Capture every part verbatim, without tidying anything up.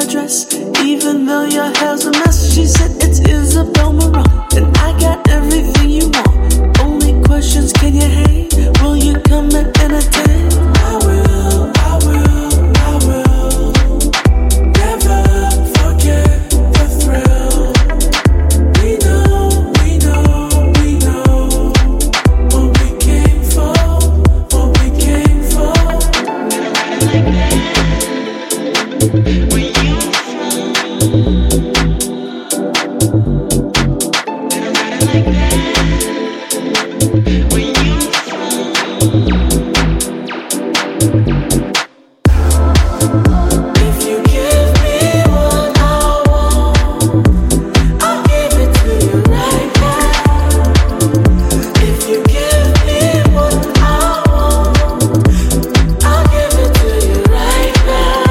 dress, even though your hair's a mess. She said it's Isabel Marant, and I got everything you want. Only questions, can you hang? Will you come and entertain? I will, I will, I will never forget the thrill. We know, we know, we know what we came for, what we came for. Where you from? Like that. Where you from? If you give me what I want, I'll give it to you right now. If you give me what I want, I'll give it to you right now.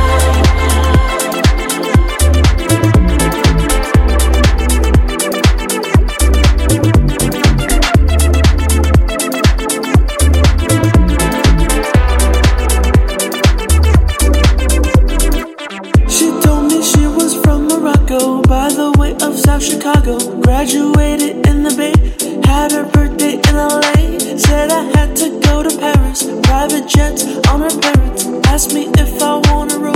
She told me she was from Morocco, by the way of South Chicago. Graduated in the Bay, had her birthday in L A. Said I had to go to Paris, private jets on her parents. Asked me if I wanna roll